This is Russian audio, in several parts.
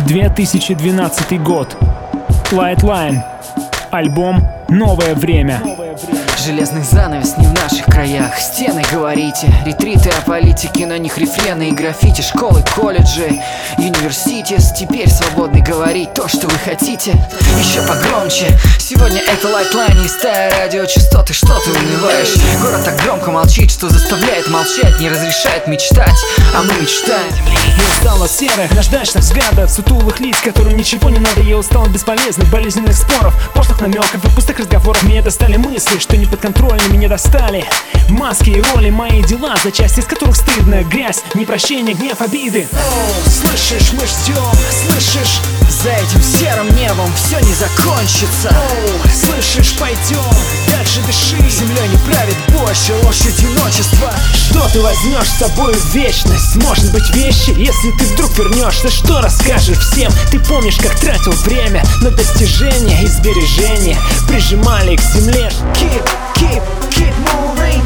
2012 год. Lightline. Альбом «Новое время». Железный занавес не в наших краях. Стены, говорите, ретриты о политике, на них рефрены и граффити. Школы, колледжи, университет. Теперь свободны говорить то, что вы хотите. Еще погромче. Сегодня это Lightline и стая радиочастоты. Что ты унываешь? Город так громко молчит, что заставляет молчать, не разрешает мечтать. А мы мечтаем. Я устал от серых, наждачных взглядов, сутулых лиц, которым ничего не надо. Я устал от бесполезных, болезненных споров, пошлых намеков и пустых разговоров. Меня достали мысли, что не подконтрольны, меня достали маски и роли, мои дела, за части из которых стыдно. Грязь, непрощение, гнев, обиды. Слышишь, мы ждем, слышишь? За этим серым небом все не закончится. Слышишь, пойдем, дальше дыши. Землей не правит больше ложь одиночества. Что ты возьмешь с собой в вечность? Может быть вещи, если ты вдруг вернешься. Что расскажешь всем? Ты помнишь, как тратил время на достижения и сбережения? Прижимали к земле. Keep moving,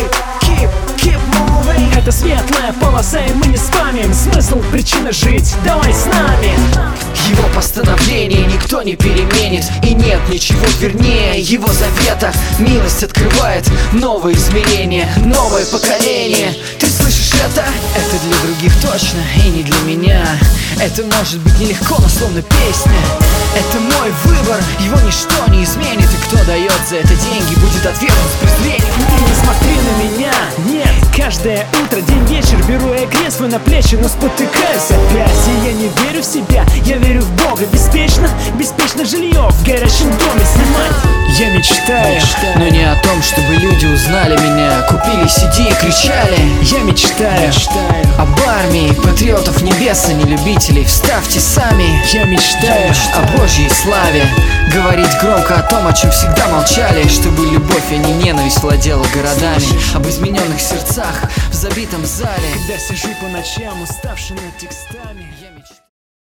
keep moving. Это светлая полоса, и мы не спамим. Смысл, причина жить, давай с нами. Его постановление никто не переменит, и нет ничего вернее его завета. Милость открывает новые измерения, новое поколение. Ты слышишь это? Это для других точно, и не для меня. Это может быть нелегко, но словно песня. Это мой выбор, его ничто не изменит. И кто дает за это деньги, будет отвергнут с презрением. Ты не смотри на меня, нет. Каждое утро, день, вечер беру я крест свой на плечи, но спотыкаюсь опять. И я не верю в себя, я верю в Бога. Беспечно жилье в горящем доме снимать. Я мечтаю, но не о том, чтобы люди узнали меня, купили CD и кричали. Я мечтаю об армии, патриотов небес, а не любителей. Вставьте сами. Я мечтаю о Божьей славе, говорить громко о том, о чем всегда молчали. Чтобы любовь, а не ненависть владела городами. Об измененных сердцах в забитом зале. Когда сижу по ночам, уставший над текстами.